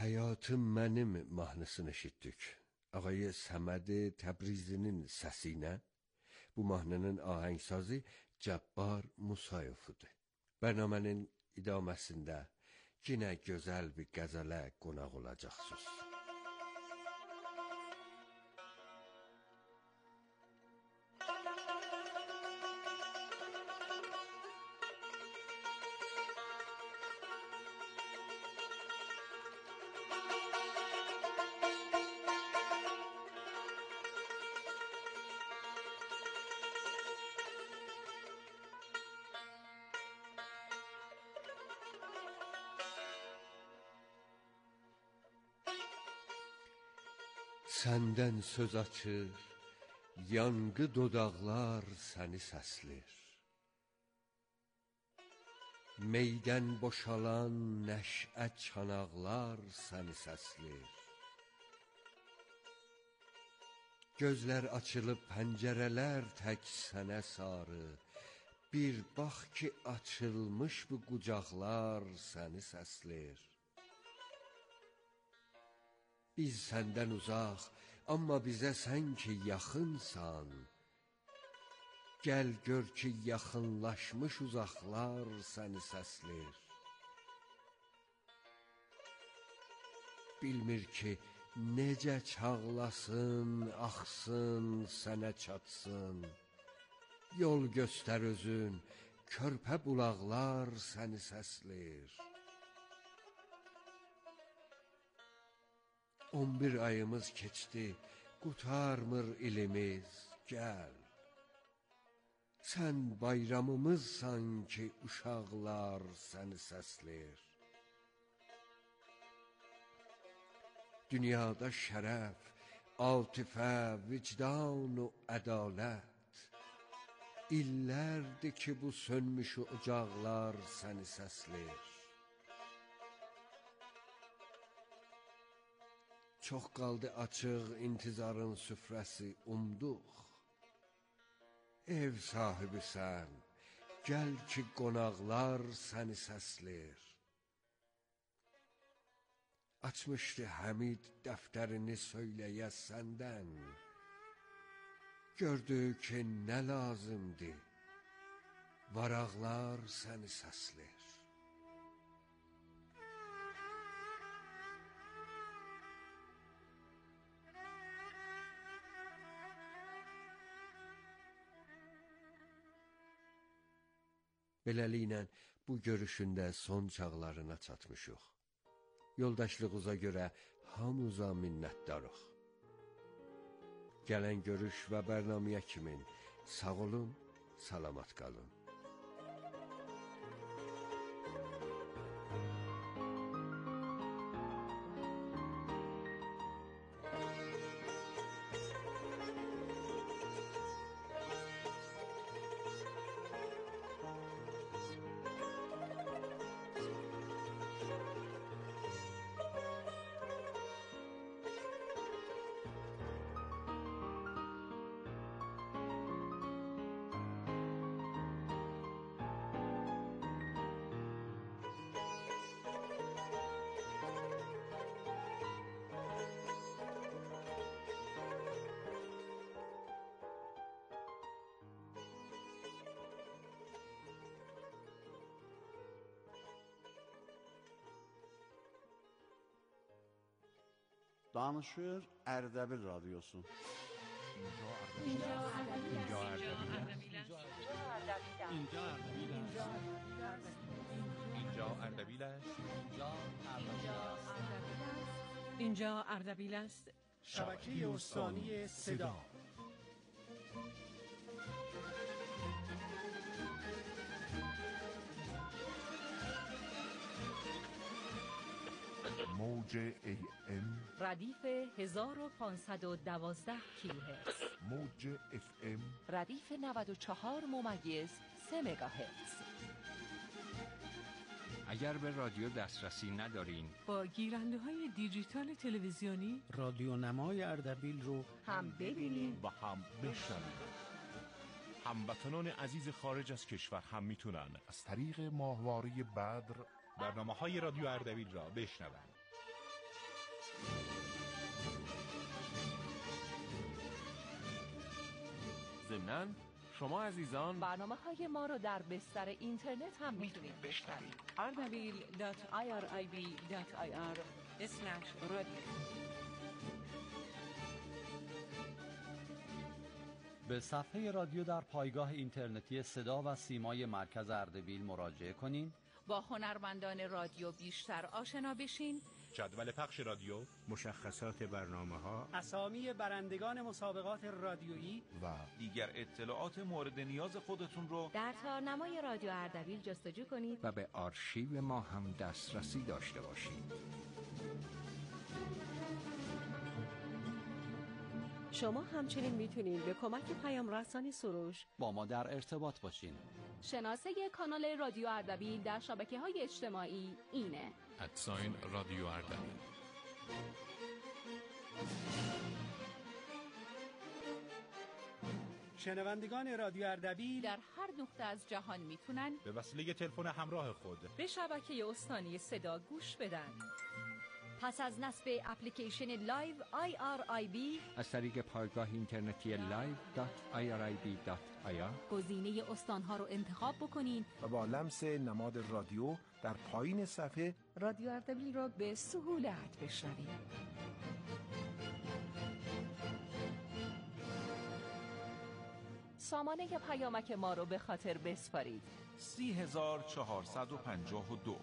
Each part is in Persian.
Həyatım mənim mahnısını eşitdik. Ağay Səməd Təbrizinin səsi ilə bu mahnının ahəngsazı Cəbbar Musayevdir. Bərnamənin idaməsində yenə gözəl bir qəzələ qonaq olacaqsınız. Səndən söz açır, yanğı dodaqlar səni səslir. Meydən boşalan nəşə çanaqlar səni səslir. Gözlər açılıb pəncərələr tək sənə sarı, bir bax ki açılmış bu qucaqlar səni səslir. Biz səndən uzaq, amma bizə sən ki yaxınsan. Gəl gör ki yaxınlaşmış uzaqlar səni səslir. Bilmir ki necə çağlasın, axsın, sənə çatsın. Yol göstər özün, körpə bulaqlar səni səslir. 11 ayımız keçdi, qurtarmır ilimiz, gəl. Sən bayramımızsan ki, uşaqlar səni səslir. Dünyada şərəf, atifə, vicdan و ədalət. İllərdir ki, bu sönmüş ocaqlar səni səslir. Çox qaldı açıq intizarın süfrəsi umduq. Ev sahibisən, gəl ki qonaqlar səni səslir. Açmışdı Həmid dəftərini söyləyə səndən. Gördü ki nə lazımdır, varaqlar səni səslir. Beləliklə bu görüşündə son çağlarına çatmışıq. Yoldaşlığımıza görə hamımıza minnətdarıq. Gələn görüş və bərnaməyə kimi sağ olun, salamat qalın. Danışır Ərdəbil Radyosu. اینجا اردبیل است. شبکه استانی صدا. موج AM ردیف 1512 کیلوهرتز. موج FM ردیف 94.3 مگاهرتز. اگر به رادیو دسترسی ندارین با گیرنده های دیجیتال تلویزیونی رادیو نمای اردبیل رو هم ببینید و هم بشنوید. هموطنان عزیز خارج از کشور هم میتونن از طریق ماهواره بدر برنامه‌های رادیو اردبیل را بشنوند. ضمناً شما عزیزان برنامه‌های ما رو در بستر اینترنت هم میتونید بشنوید. ardabil.irib.ir/radio. به صفحه رادیو در پایگاه اینترنتی صدا و سیمای مرکز اردبیل مراجعه کنین. با هنرمندان رادیو بیشتر آشنا بشین. جدول پخش رادیو، مشخصات برنامه‌ها، اسامی برندگان مسابقات رادیویی و دیگر اطلاعات مورد نیاز خودتون رو در تارنمای رادیو اردبیل جستجو کنید و به آرشیو ما هم دسترسی داشته باشید. شما همچنین میتونید به کمک پیام رسانی سروش با ما در ارتباط باشین. شناسه کانال رادیو اردبیل در شبکه‌های اجتماعی اینه: رادیو اردبیل. شنوندگان رادیو اردبیل در هر نقطه از جهان میتونن به وسیله تلفن همراه خود به شبکه استانی صدا گوش بدن. پس از نصب اپلیکیشن لایو IRIB از طریق پایگاه اینترنتی live.irib.ir گزینه استانها رو انتخاب بکنین و با لمس نماد رادیو در پایین صفحه رادیو اردبیل را به سهولت بشنوید. سامانه پیامک ما رو به خاطر بسپارید: 3452.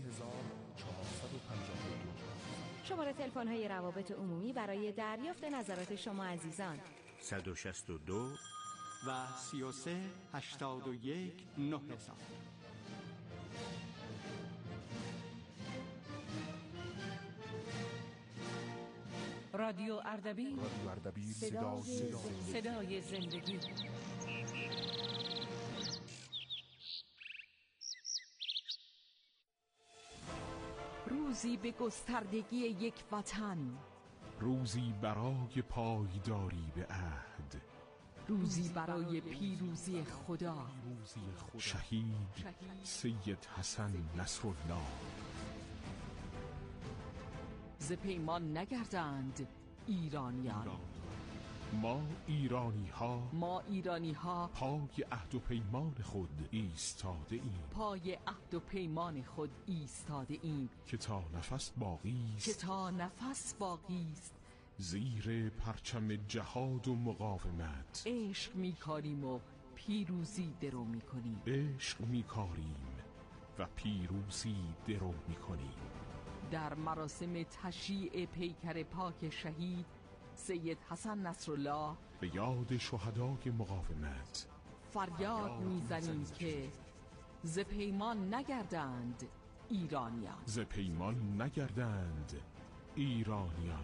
شماره تلفن‌های روابط عمومی برای دریافت نظرات شما عزیزان 162 و 33 81 900. رادیو اردبیل، صدای زندگی. روزی به گستردگی یک وطن، روزی برای پایداری به عهد، روزی برای پیروزی خدا. شهید سید حسن نصرالله. ز پیمان نگردند ایرانیان. ما ایرانی ها پای عهد و پیمان خود ایستاده ایم. پای عهد و پیمان خود ایستاده ایم که تا نفس باقی است زیر پرچم جهاد و مقاومت عشق می‌کاریم و پیروزی درو می‌کنیم. عشق می‌کاریم و پیروزی درو می‌کنیم. در مراسم تشییع پیکر پاک شهید سید حسن نصرالله به یاد شهدای مقاومت فریاد می‌زنیم که ز پیمان نگردند ایرانیان.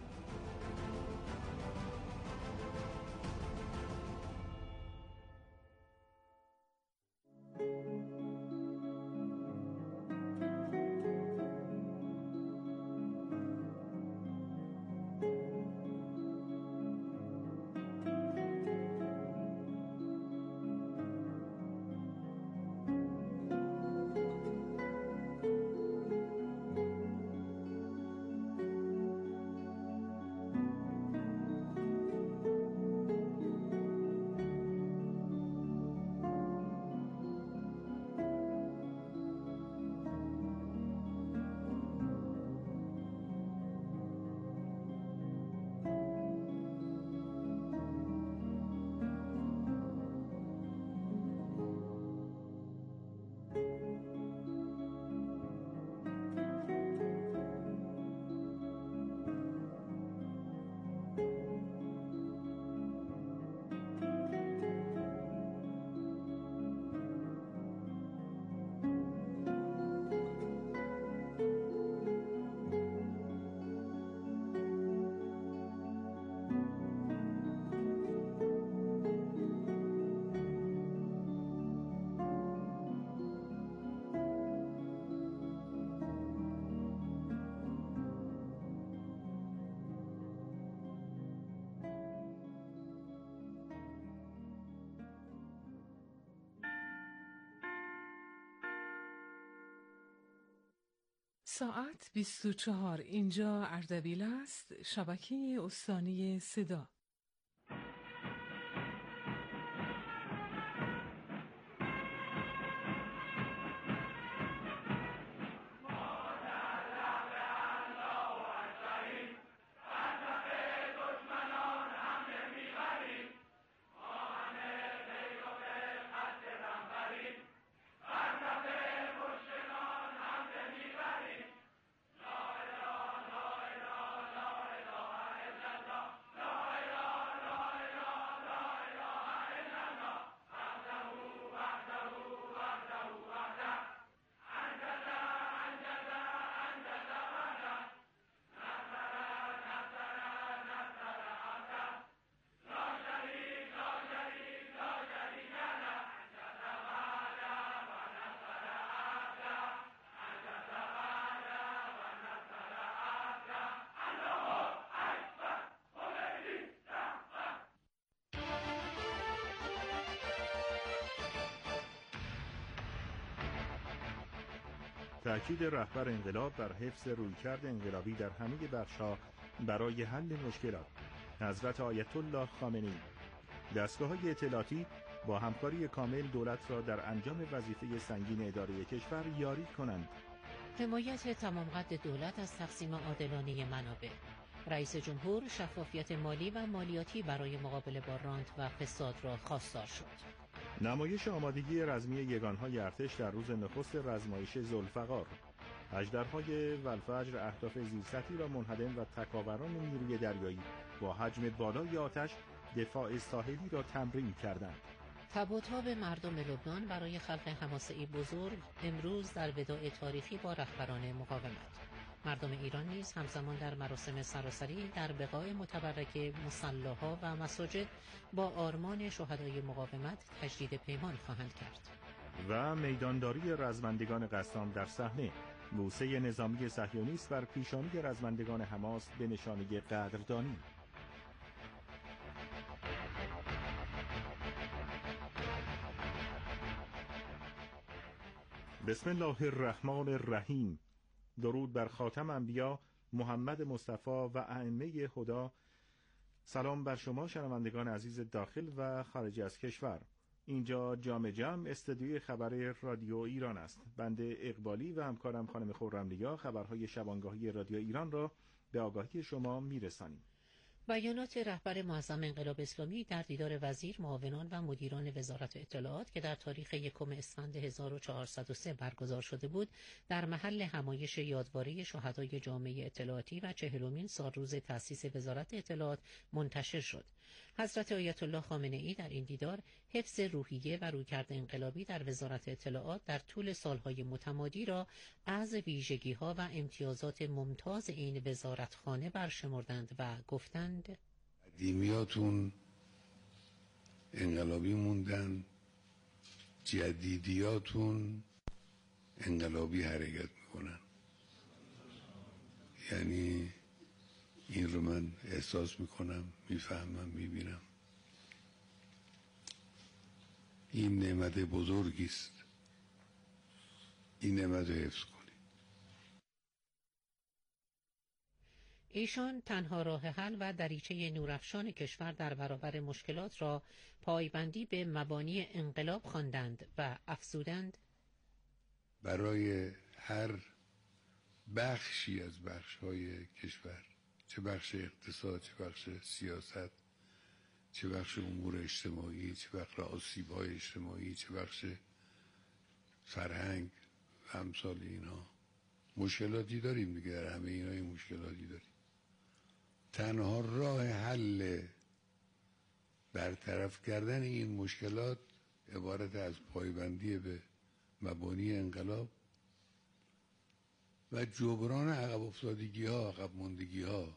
ساعت 24. اینجا اردبیل است، شبکه استانی صدا. تأکید رهبر انقلاب بر حفظ رویکرد انقلابی در همه بخش‌ها برای حل مشکلات. حضرت آیت الله خامنه‌ای: دستگاه‌های اطلاعاتی با همکاری کامل دولت را در انجام وظیفه سنگین اداره کشور یاری کنند. حمایت تمام قد دولت از تقسیم عادلانه منابع. رئیس جمهور شفافیت مالی و مالیاتی برای مقابله با رانت و فساد را خواستار شد. نمایش آمادگی رزمی یگانهای ارتش در روز نخست رزمایش ذوالفقار. اژدرهای والفجر اهداف زیرسطحی را منهدم و تکاوران نیروی دریایی با حجم بالای آتش دفاع ساحلی را تمرین کردند. تب و تاب مردم لبنان برای خلق حماسه‌ای بزرگ امروز در وداع تاریخی با رهبران مقاومت. مردم ایران نیز همزمان در مراسم سراسری در بقاع متبرک مصلاها و مساجد با آرمان شهدای مقاومت تجدید پیمان خواهند کرد. و میدانداری رزمندگان قسام در صحنه. بوسه نظامی صهیونیست بر پیشانی رزمندگان حماس به نشانه قدردانی. بسم الله الرحمن الرحیم. درود بر خاتم انبیا محمد مصطفی و ائمه هدی. سلام بر شما شنوندگان عزیز داخل و خارج از کشور. اینجا جام جم استدیوی خبر رادیو ایران است. بنده اقبالی و همکارم خانم خرم‌نیا خبرهای شبانگاهی رادیو ایران را به آگاهی شما میرسانیم. بیانات رهبر معظم انقلاب اسلامی در دیدار وزیر، معاونان و مدیران وزارت اطلاعات که در تاریخ 1 اسفند 1403 برگزار شده بود، در محل همایش یادواره شهدای جامعه اطلاعاتی و 40مین سالروز تأسیس وزارت اطلاعات منتشر شد. حضرت آیت الله خامنه‌ای در این دیدار حفظ روحیه و رویکرد انقلابی در وزارت اطلاعات در طول سالهای متمادی را از ویژگی‌ها و امتیازات ممتاز این وزارتخانه برشمردند و گفتند: قدیمیاتون انقلابی موندن، جدیدیاتون انقلابی حرکت میکنن. یعنی این رو من احساس میکنم، میفهمم، میبینم. این نعمت بزرگی است. این نعمت رو حفظ کنید. ایشان تنها راه حل و دریچه نورافشان کشور در برابر مشکلات را پایبندی به مبانی انقلاب خواندند و افزودند: برای هر بخشی از بخش‌های کشور، چه بخش اقتصاد، چه بخش سیاست، چه بخش امور اجتماعی، چه بخش آسیب‌های اجتماعی، چه بخش فرهنگ و امثال اینها، مشکلاتی داریم دیگه. در همه اینها مشکلاتی داریم. تنها راه حل برطرف کردن این مشکلات عبارت از پایبندی به مبانی انقلاب و جبران عقب افتادگی‌ها، عقب ماندگی‌ها.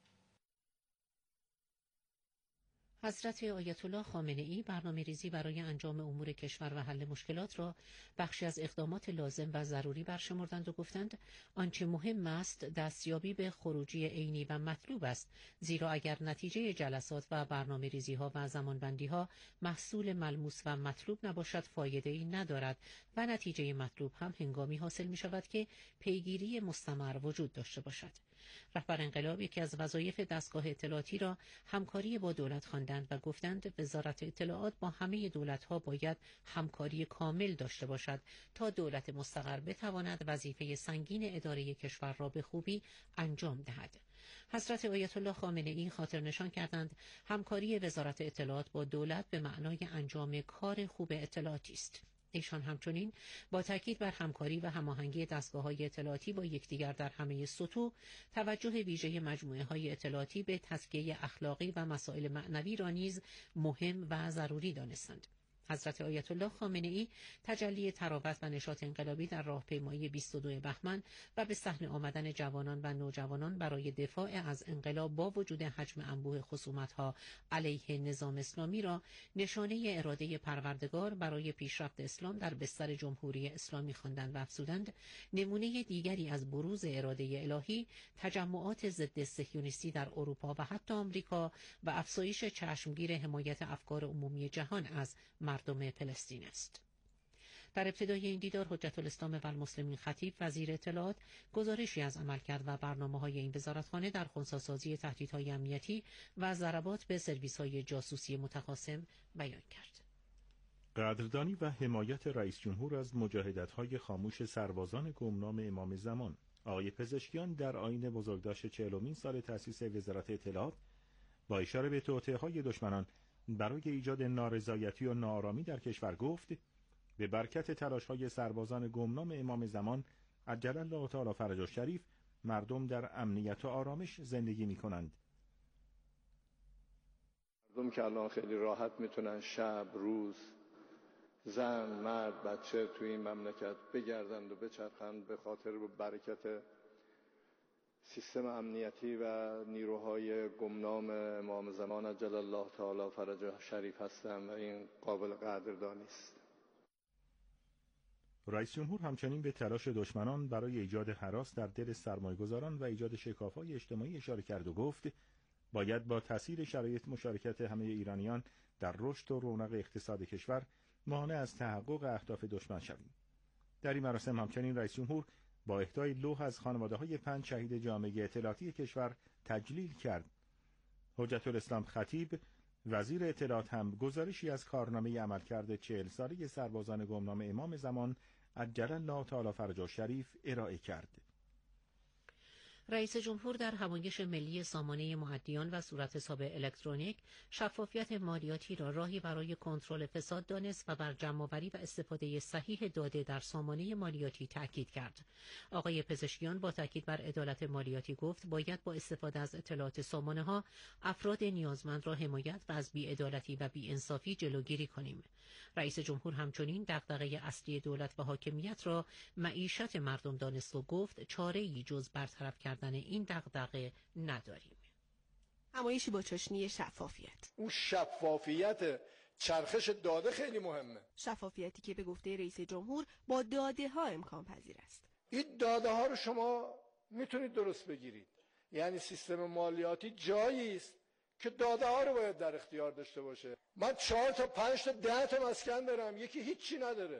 حضرت آیت الله خامنه‌ای برنامه‌ریزی برای انجام امور کشور و حل مشکلات را بخشی از اقدامات لازم و ضروری برشمردند و گفتند آنچه مهم است دستیابی به خروجی عینی و مطلوب است، زیرا اگر نتیجه جلسات و برنامه‌ریزی‌ها و زمانبندی‌ها محصول ملموس و مطلوب نباشد فایده‌ای ندارد و نتیجه مطلوب هم هنگامی حاصل می‌شود که پیگیری مستمر وجود داشته باشد. رهبر انقلاب یکی از وظایف دستگاه اطلاعاتی را همکاری با دولت خواندند و گفتند وزارت اطلاعات با همه دولت‌ها باید همکاری کامل داشته باشد تا دولت مستقر بتواند وظیفه سنگین اداره کشور را به خوبی انجام دهد. حضرت آیت الله خامنه‌ای خاطر نشان کردند همکاری وزارت اطلاعات با دولت به معنای انجام کار خوب اطلاعاتی است. ایشان همچنین با تاکید بر همکاری و هماهنگی دستگاه‌های اطلاعاتی با یکدیگر در همه سطوح، توجه ویژه مجموعه‌های اطلاعاتی به تزکیه اخلاقی و مسائل معنوی را نیز مهم و ضروری دانستند. حضرت آیت الله خامنه‌ای تجلی تراوت و نشاط انقلابی در راهپیمایی 22 بهمن و به صحنه آمدن جوانان و نوجوانان برای دفاع از انقلاب با وجود حجم انبوه خصومت‌ها علیه نظام اسلامی را نشانه اراده پروردگار برای پیشرفت اسلام در بستر جمهوری اسلامی خواندند و افزودند نمونه دیگری از بروز اراده الهی تجمعات ضد صهیونیستی در اروپا و حتی آمریکا و افزایش چشمگیر حمایت افکار عمومی جهان از مردم فلسطین است. در ابتدای این دیدار حجت الاسلام و المسلمین خطیب وزیر اطلاعات گزارشی از عملکرد و برنامه‌های این وزارتخانه در خنثی‌سازی تهدیدهای امنیتی و ضربات به سرویس‌های جاسوسی متخاصم بیان کرد. قدردانی و حمایت رئیس جمهور از مجاهدت‌های خاموش سربازان گمنام امام زمان. آقای پزشکیان در آیین بزرگداشت 40مین سال تأسیس وزارت اطلاعات با اشاره به توطئه‌های دشمنان برای ایجاد نارضایتی و ناآرامی در کشور گفت: به برکت تلاش‌های سربازان گمنام امام زمان عجل الله تعالی فرجه الشریف مردم در امنیت و آرامش زندگی می‌کنند. مردم که الان خیلی راحت میتونن شب روز زن مرد بچه توی این مملکت بگردند و بچرخند به خاطر برکت سیستم امنیتی و نیروهای گمنام امام زمان عجل الله تعالی فرجه شریف هستند و این قابل قدردانی است. رئیس جمهور همچنین به تلاش دشمنان برای ایجاد هراس در دل سرمایه‌گذاران و ایجاد شکاف‌های اجتماعی اشاره کرد و گفت باید با تسهیل شرایط مشارکت همه ایرانیان در رشد و رونق اقتصاد کشور مانع از تحقق اهداف دشمن شویم. در این مراسم همچنین رئیس جمهور با اهدای لوح از خانواده‌های 5 شهید جامعه اطلاعاتی کشور تجلیل کرد. حجت الاسلام خطیب وزیر اطلاعات هم گزارشی از کارنامه عملکرد 40 ساله سربازان گمنام امام زمان عجل الله تعالی فرجه الشریف ارائه کرد. رئیس جمهور در همایش ملی سامانه معدیان و صورتحساب الکترونیک شفافیت مالیاتی را راهی برای کنترل فساد دانست و بر جمع‌آوری و استفاده صحیح داده در سامانه مالیاتی تاکید کرد. آقای پزشکیان با تاکید بر عدالت مالیاتی گفت باید با استفاده از اطلاعات سامانه‌ها افراد نیازمند را حمایت و از بی‌عدالتی و بی‌انصافی جلوگیری کنیم. رئیس جمهور همچنین دغدغه اصلی دولت و حاکمیت را معیشت مردم دانست و گفت چاره‌ای جز برطرف کردن این دغدغه نداریم. همایشی با چاشنی شفافیت. اون شفافیت چرخش داده خیلی مهمه. شفافیتی که به گفته رئیس جمهور با داده ها امکان پذیر است. این داده ها رو شما میتونید درست بگیرید. یعنی سیستم مالیاتی جایی است که داده ها رو باید در اختیار داشته باشه. من 4 تا 5 تا 10 تا مسکن دارم، یکی هیچی نداره.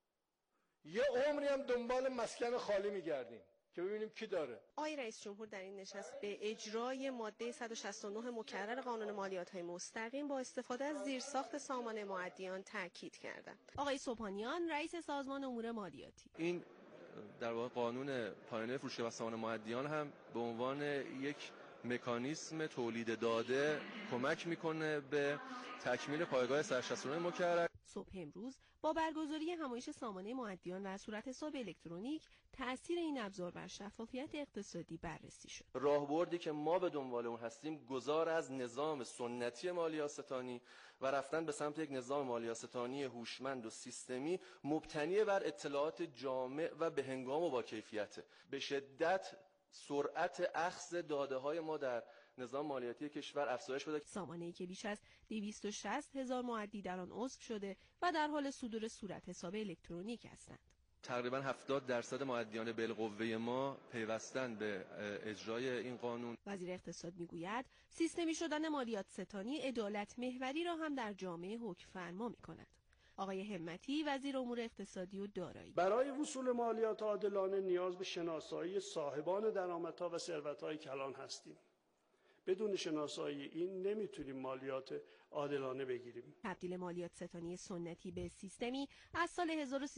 یه عمری هم دنبال مسکن خالی میگردیم که ببینیم کی داره. آقای رئیس جمهور در این نشست به اجرای ماده 169 مکرر قانون مالیات‌های مستقیم با استفاده از زیرساخت سامانه معدیان تاکید کردند. آقای سبحانیان رئیس سازمان امور مالیاتی: این در واقع قانون پایانه فروشگاه و سامانه معدیان هم به عنوان یک مکانیسم تولید داده کمک میکنه به تکمیل پایگاه 169 مکرر. صبح امروز با برگزاری همایش سامانه معدیان و صورتحساب الکترونیک تأثیر این ابزار بر شفافیت اقتصادی بررسی شد. راهبردی که ما به دنبال اون هستیم گذار از نظام سنتی مالیات‌ستانی و رفتن به سمت یک نظام مالیات‌ستانی هوشمند و سیستمی مبتنی بر اطلاعات جامع و بهنگام و با کیفیت. به شدت سرعت اخذ داده‌های ما در نظام مالیاتی کشور افزایش پیدا کرد. سامانه‌ای که بیش از 260,000 معدی در آن عضو شده و در حال صدور صورتحساب الکترونیک هستند. تقریباً 70% معدیان بالقوه ما پیوستن به اجرای این قانون. وزیر اقتصاد میگوید سیستمی شدن مالیات ستانی عدالت محوری را هم در جامعه حکم فرما می‌کند. آقای همتی وزیر امور اقتصادی و دارایی: برای وصول مالیات عادلانه نیاز به شناسایی صاحبان درآمدها و ثروت‌های کلان هستیم. بدون شناسایی این نمیتونیم مالیات عادلانه بگیریم. تبدیل مالیات ستانی سنتی به سیستمی از سال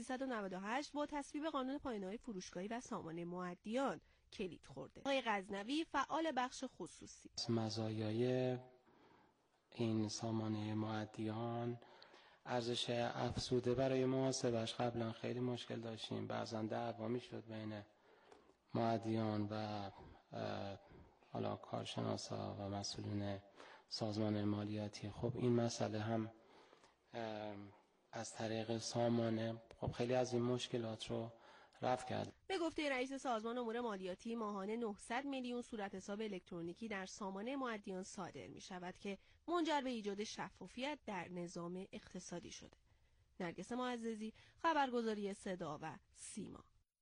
1398 با تصویب قانون پایانه‌های فروشگاهی و سامانه معدیان کلید خورده. آقای غزنوی فعال بخش خصوصی: مزایای این سامانه معدیان ارزش افزوده برای محاسبش قبلا خیلی مشکل داشتیم، بعضا دعوا میشد بین معدیان و حالا کارشناسا و مسئولین سازمان مالیاتی. خب این مسئله هم از طریق سامانه خب خیلی از این مشکلات رو رفع کرد. به گفته رئیس سازمان امور مالیاتی ماهانه 900 میلیون صورتحساب الکترونیکی در سامانه معدیان صادر می شود که منجر به ایجاد شفافیت در نظام اقتصادی شده. نرگس معززی، خبرگزاری صدا و سیما.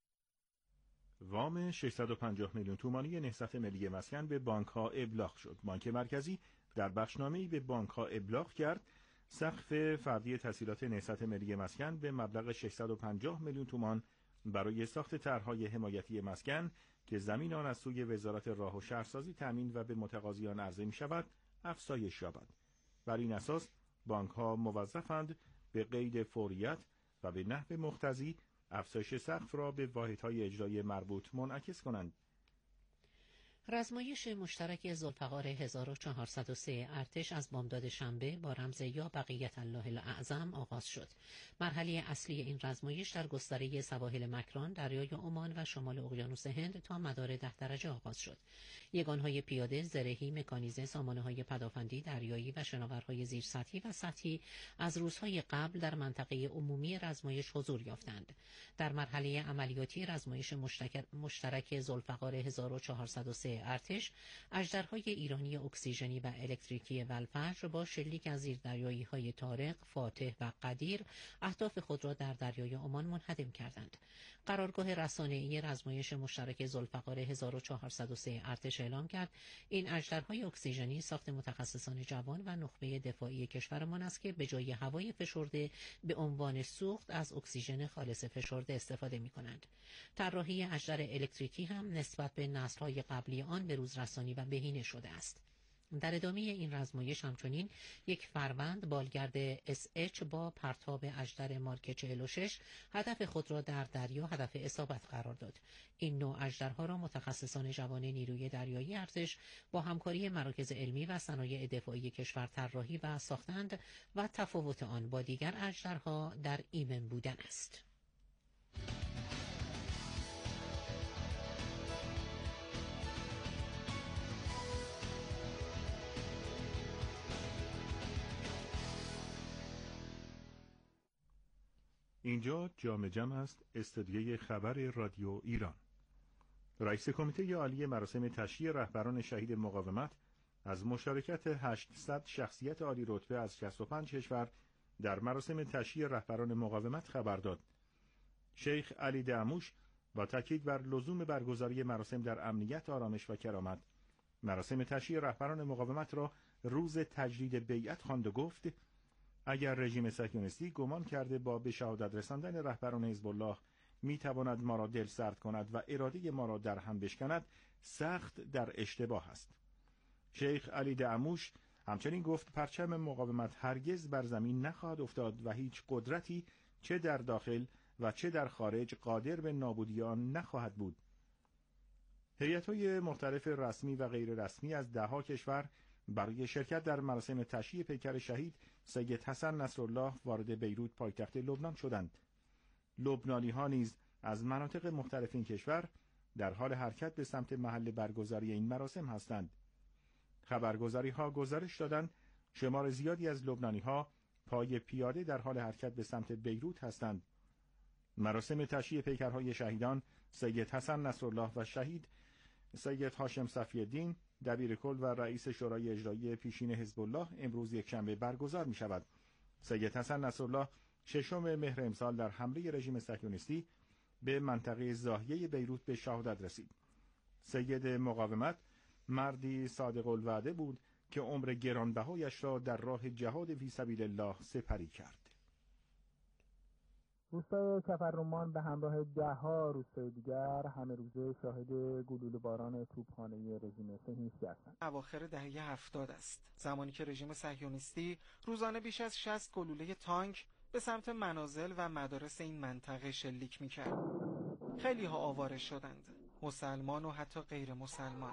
وام 650 میلیون تومانی نهضت ملی مسکن به بانک‌ها ابلاغ شد. بانک مرکزی در بخشنامه‌ای به بانک‌ها ابلاغ کرد سقف فردی تسهیلات نهضت ملی مسکن به مبلغ 650 میلیون تومان برای ساخت طرح‌های حمایتی مسکن که زمین آن از سوی وزارت راه و شهرسازی تامین و به متقاضیان عرضه می‌شود افزایش یابد. بر این اساس بانک‌ها موظفند به قید فوریت و به نحو مقتضی افزایش سقف را به واحدهای اجرایی مربوط منعکس کنند. رزمایش مشترک ذوالفقار 1403 ارتش از بامداد شنبه با رمز یا بقیت الله الاعظم آغاز شد. مرحله اصلی این رزمایش در گستره سواحل مکران، دریای عمان و شمال اقیانوس هند تا مدار 10 درجه آغاز شد. یگانهای پیاده، زرهی، مکانیزه، سامانه‌های پدافندی، دریایی و شناورهای زیرسطحی و سطحی از روزهای قبل در منطقه عمومی رزمایش حضور یافتند. در مرحله عملیاتی رزمایش مشترک ذوالفقار 1403 ارتش، اژدرهای ایرانی اکسیژنی و الکتریکی والفجر با شلیک از زیردریایی‌های طارق، فاتح و قدیر اهداف خود را در دریای عمان منهدم کردند. قرارگاه رسانه‌ای رزمایش مشترک ذوالفقار 1403 ارتش اعلام کرد این اژدرهای اکسیژنی ساخت متخصصان جوان و نخبه دفاعی کشورمان است که به جای هوای فشرده به عنوان سوخت از اکسیژن خالص فشرده استفاده می‌کنند. طراحی اژدر الکتریکی هم نسبت به نسل‌های قبلی آن به روز رسانی و بهینه شده است. در ادامه این رزمایش همچنین یک فروند بالگرد SH با پرتاب اژدر مارک 46 هدف خود را در دریا هدف اصابت قرار داد. این نوع اژدرها را متخصصان جوان نیروی دریایی ارتش با همکاری مراکز علمی و صنایع دفاعی کشور طراحی و ساختند و تفاوت آن با دیگر اژدرها در ایمن بودن است. اینجا جام جم است، استودیوی خبر رادیو ایران. رئیس کمیته عالی مراسم تشییع رهبران شهید مقاومت از مشارکت 800 شخصیت عالی رتبه از 65 کشور در مراسم تشییع رهبران مقاومت خبر داد. شیخ علی دعموش با تاکید بر لزوم برگزاری مراسم در امنیت، آرامش و کرامت، مراسم تشییع رهبران مقاومت را روز تجدید بیعت خواند و گفت اگر رژیم صهیونیستی گمان کرده با به شهادت رساندن رهبران حزب الله میتواند ما را دل سرد کند و اراده ما را در هم بشکند، سخت در اشتباه است. شیخ علی دعموش همچنین گفت پرچم مقاومت هرگز بر زمین نخواهد افتاد و هیچ قدرتی چه در داخل و چه در خارج قادر به نابودی آن نخواهد بود. هیئت‌های مختلف رسمی و غیر رسمی از ده‌ها کشور برای شرکت در مراسم تشییع پیکر شهید سید حسن نصرالله وارد بیروت پایتخت لبنان شدند. لبنانی‌ها نیز از مناطق مختلف این کشور در حال حرکت به سمت محل برگزاری این مراسم هستند. خبرگزاری‌ها گزارش دادند شمار زیادی از لبنانی‌ها پای پیاده در حال حرکت به سمت بیروت هستند. مراسم تشییع پیکرهای شهیدان سید حسن نصرالله و شهید سید هاشم صفی‌الدین دبیرکل و رئیس شورای اجرایی پیشین حزب الله امروز یکشنبه برگزار می شود. سید حسن نصرالله 6 مهر امسال در حمله رژیم صهیونیستی به منطقه زاهیه بیروت به شهادت رسید. سید مقاومت مردی صادق الوعده بود که عمر گرانبهایش را در راه جهاد فی سبیل الله سپری کرد. روستای کفررمان به همراه ده‌ها روستای دیگر همه روزه شاهد گلوله باران توپخانه رژیم صهیونیستی هستند. اواخر دهه 70 است، زمانی که رژیم صهیونیستی روزانه بیش از 60 گلوله تانک به سمت منازل و مدارس این منطقه شلیک می‌کرد. خیلی ها آواره شدند، مسلمان و حتی غیر مسلمان.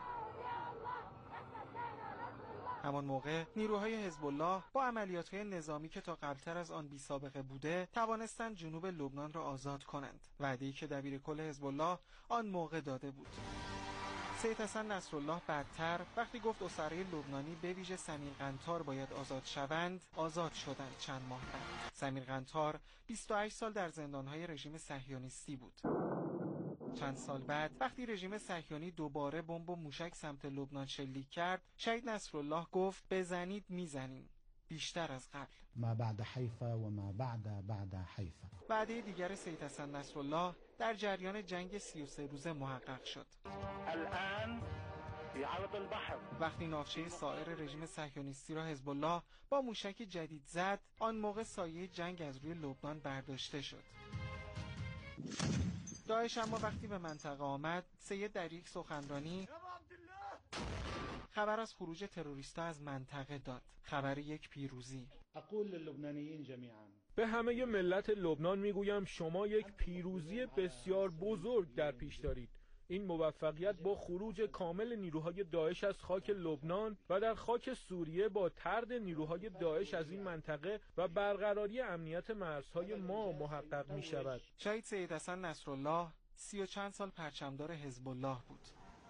همان موقع نیروهای حزب الله با عملیات‌های نظامی که تا قبلتر از آن بی‌سابقه بوده توانستند جنوب لبنان را آزاد کنند، وعده‌ای که دبیرکل حزب الله آن موقع داده بود. سید حسن نصرالله بعدتر وقتی گفت اسرای لبنانی به ویژه سمیر قنطار باید آزاد شوند، آزاد شدند. چند ماه بعد سمیر قنطار 28 سال در زندان‌های رژیم صهیونیستی بود. چند سال بعد وقتی رژیم صهیونی دوباره بمب و موشک سمت لبنان شلیک کرد، شهید نصرالله گفت بزنید میزنیم، بیشتر از قبل. ما بعد حیفا و ما بعد حیفا. وعده دیگر سید حسن نصرالله در جریان جنگ 33 روزه محقق شد. الان في وقتی ناوچه سایر رژیم صهیونیستی را حزب الله با موشک جدید زد، آن موقع سایه جنگ از روی لبنان برداشته شد. داعش اما وقتی به منطقه آمد، سید در یک سخنرانی خبر از خروج تروریست‌ها از منطقه داد. خبر یک پیروزی. اقول للبنانیین جمیعا، به همه ملت لبنان میگویم شما یک پیروزی بسیار بزرگ در پیش دارید. این موفقیت با خروج کامل نیروهای داعش از خاک لبنان و در خاک سوریه با طرد نیروهای داعش از این منطقه و برقراری امنیت مرزهای ما محقق می شود. شهید سید حسن نصرالله 30 و چند سال پرچمدار حزب الله بود.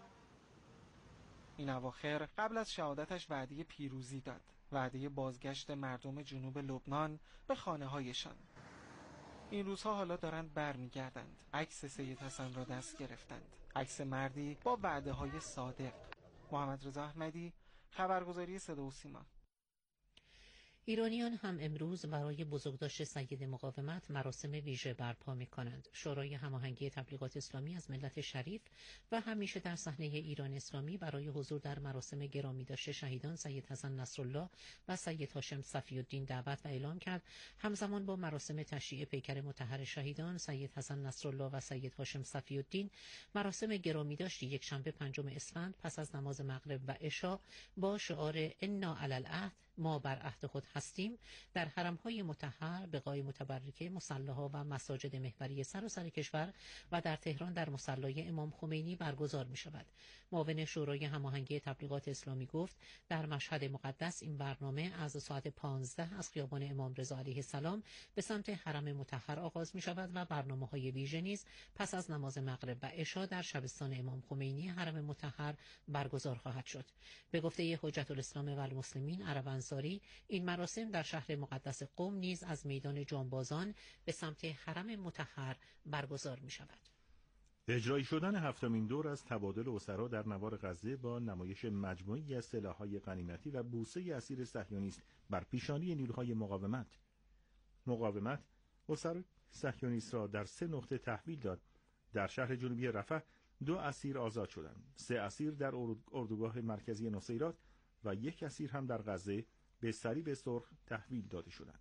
این اواخر قبل از شهادتش وعده پیروزی داد، وعده بازگشت مردم جنوب لبنان به خانه‌هایشان. این روزها حالا دارند برمیگردند. عکس سید حسن را دست گرفتند، عکس مردی با وعده‌های صادق. محمد رضا احمدی، خبرگزاری صدا و سیما. ایرانیان هم امروز برای بزرگداشت سید مقاومت مراسم ویژه برپا می‌کنند. شورای هماهنگی تبلیغات اسلامی از ملت شریف و همیشه در صحنه ایران اسلامی برای حضور در مراسم گرامیداشت شهیدان سید حسن نصرالله و سید هاشم صفی الدین دعوت و اعلام کرد. همزمان با مراسم تشییع پیکر مطهر شهیدان سید حسن نصرالله و سید هاشم صفی الدین، مراسم گرامیداشت یکشنبه 5 اسفند پس از نماز مغرب و عشا با شعار انا علی العهد، ما بر عهد خود هستیم، در حرم‌های مطهر، بقاع متبرکه، مصلاها و مساجد محوری سراسر کشور و در تهران در مصلای امام خمینی برگزار می‌شود. معاون شورای هماهنگی تبلیغات اسلامی گفت در مشهد مقدس این برنامه از ساعت 15 از خیابان امام رضا علیه السلام به سمت حرم مطهر آغاز می‌شود و برنامه‌های ویژه نیز پس از نماز مغرب و عشا در شبستان امام خمینی حرم مطهر برگزار خواهد شد. به گفته حجت الاسلام و المسلمین عرب انصاری، این مراسم در شهر مقدس قم نیز از میدان جانبازان به سمت حرم مطهر برگزار می شود. اجرایی شدن هفتمین دور از تبادل اسرا در نوار غزه با نمایش مجموعی از سلاح‌های غنیمتی و بوسه اسیر صهیونیست بر پیشانی نیروهای مقاومت اسرای صهیونیست را در 3 نقطه تحویل داد. در شهر جنوبی رفح 2 اسیر آزاد شدند. 3 اسیر در اردوگاه مرکزی نصیرات و 1 اسیر هم در غزه به صلیب سرخ تحویل داده شدند.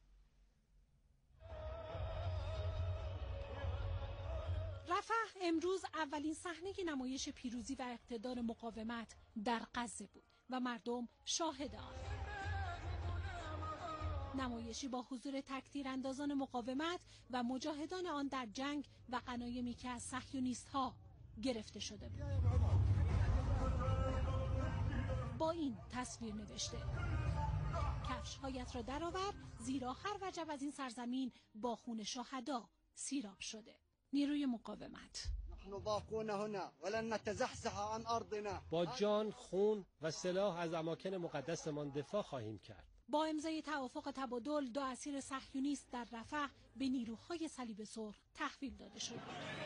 رفح امروز اولین صحنه نمایش پیروزی و اقتدار مقاومت در غزه بود و مردم شاهد آن. نمایشی با حضور تک‌تیراندازان مقاومت و مجاهدان آن در جنگ و غنایمی که از صهیونیست‌ها گرفته شده بود. با این تصویر نوشته: کفش‌هایت را درآور، زیرا هر وجب از این سرزمین با خون شهدا سیراب شده. نیروی مقاومت: با جان، خون و سلاح از اماکن مقدسمان دفاع خواهیم کرد. با امضای توافق تبادل 2 اسیر صهیونیست در رفح به نیروهای صلیب سرخ تحویل داده شد.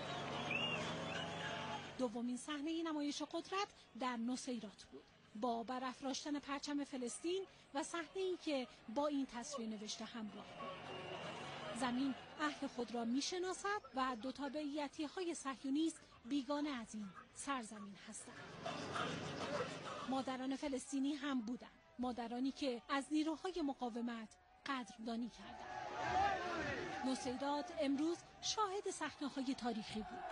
دومین صحنه نمایش قدرت در نصیرات بود، با برافراشتن پرچم فلسطین و صحنه‌ای که با این تصویر نوشته همراه بود: زمین اهل خود را میشناسد و 2 تابعیتی‌های صهیونیست بیگانه از این سرزمین هستند. مادران فلسطینی هم بودند، مادرانی که از نیروهای مقاومت قدردانی کردند. نصیرات امروز شاهد صحنه‌های تاریخی بود.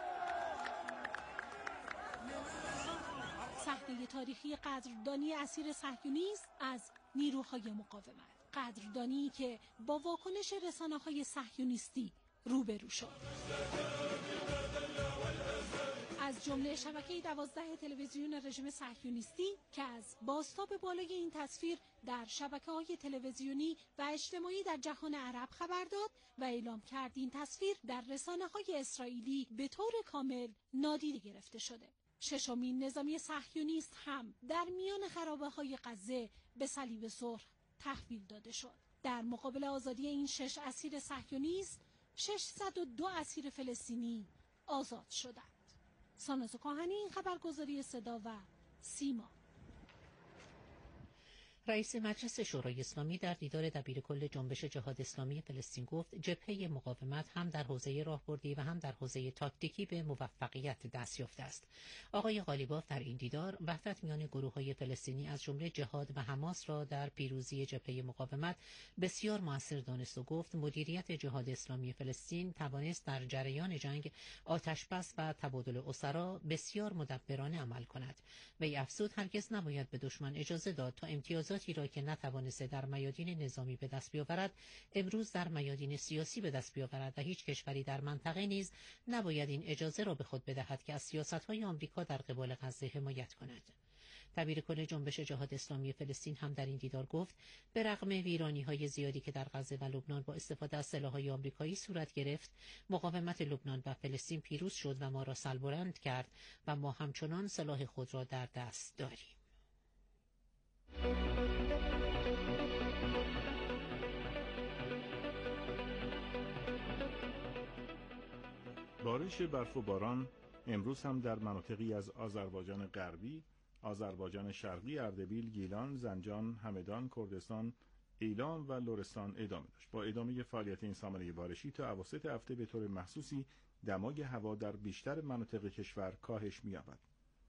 صحنه تاریخی قدردانی اسیر صهیونیست از نیروهای مقاومت، قدردانی که با واکنش رسانه‌های صهیونیستی روبرو شد. از جمله شبکه 12 تلویزیون رژیم صهیونیستی که از بازتاب بالای این تصویر در شبکه‌های تلویزیونی و اجتماعی در جهان عرب خبر داد و اعلام کرد این تصویر در رسانه‌های اسرائیلی به طور کامل نادیده گرفته شده. 6مین نظامی صهیونیست هم در میان خرابه‌های غزه به صلیب سرخ تحویل داده شد. در مقابل آزادی این 6 اسیر صهیونیست، 602 اسیر فلسطینی آزاد شدند. ساناز کاهنی، خبرگزاری صدا و سیما. رئیس مجلس شورای اسلامی در دیدار دبیرکل جنبش جهاد اسلامی فلسطین گفت جبهه مقاومت هم در حوزه راهبردی و هم در حوزه تاکتیکی به موفقیت دست یافته است. آقای قالیباف در این دیدار وحدت میان گروه‌های فلسطینی از جمله جهاد و حماس را در پیروزی جبهه مقاومت بسیار مؤثر دانست و گفت مدیریت جهاد اسلامی فلسطین توانست در جریان جنگ آتش‌بس و تبادل اسرا بسیار مدبرانه عمل کند. وی افزود هرگز نباید به دشمن اجازه داد تا امتیازاتی را که نتوانسته در میادین نظامی به دست بیاورد امروز در میادین سیاسی به دست بیاورد و هیچ کشوری در منطقه نیز نباید این اجازه را به خود بدهد که از سیاست‌های آمریکا در قبال غزه حمایت کند. دبیرکل جنبش جهاد اسلامی فلسطین هم در این دیدار گفت به رغم ویرانی‌های زیادی که در غزه و لبنان با استفاده از سلاح‌های آمریکایی صورت گرفت، مقاومت لبنان و فلسطین پیروز شد و ما را سربلند کرد و ما همچنان سلاح خود را در دست داریم. بارش برف و باران امروز هم در مناطقی از آذربایجان غربی، آذربایجان شرقی، اردبیل، گیلان، زنجان، همدان، کردستان، ایلام و لرستان ادامه داشت. با ادامه فعالیت این سامانه بارشی تا اواسط هفته به طور محسوسی دمای هوا در بیشتر مناطق کشور کاهش می‌یابد.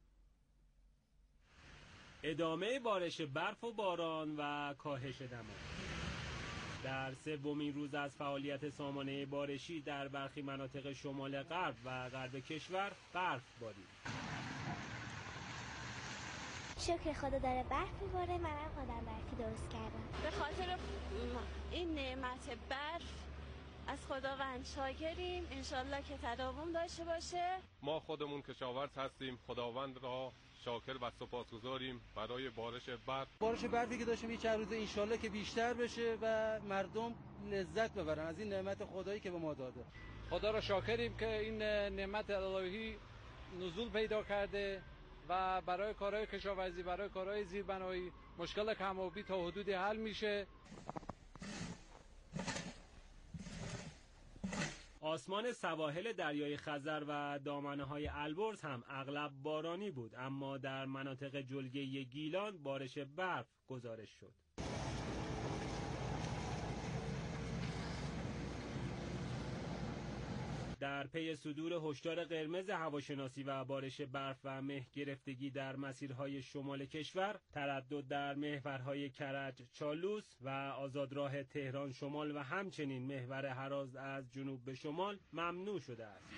ادامه بارش برف و باران و کاهش دما در سومین روز از فعالیت سامانه بارشی در برخی مناطق شمال غرب و غرب کشور برف بارید. شکر خدا داره برف میباره، منم آدم برفی درست کردم. به خاطر این نعمت برف از خداوند شاکریم، انشالله که تداوم داشته باشه. ما خودمون کشاورز هستیم، خداوند را شاکر و سپاسگزاریم برای بارش برف. بارش برفی که داشتیم این چند روزه انشالله که بیشتر بشه و مردم لذت ببرن از این نعمت خدایی که به ما داده. خدا را شاکریم که این نعمت الهی نزول پیدا کرده و برای کارهای کشاورزی، برای کارهای زیربنایی مشکل کم‌وبی تا حدودی حل میشه. آسمان سواحل دریای خزر و دامنه‌های البرز هم اغلب بارانی بود، اما در مناطق جلگه‌ای گیلان بارش برف گزارش شد. در پی صدور هشدار قرمز هواشناسی و بارش برف و مه گرفتگی در مسیرهای شمال کشور، تردد در محورهای کرج، چالوس و آزادراه تهران شمال و همچنین محور هراز از جنوب به شمال ممنوع شده است.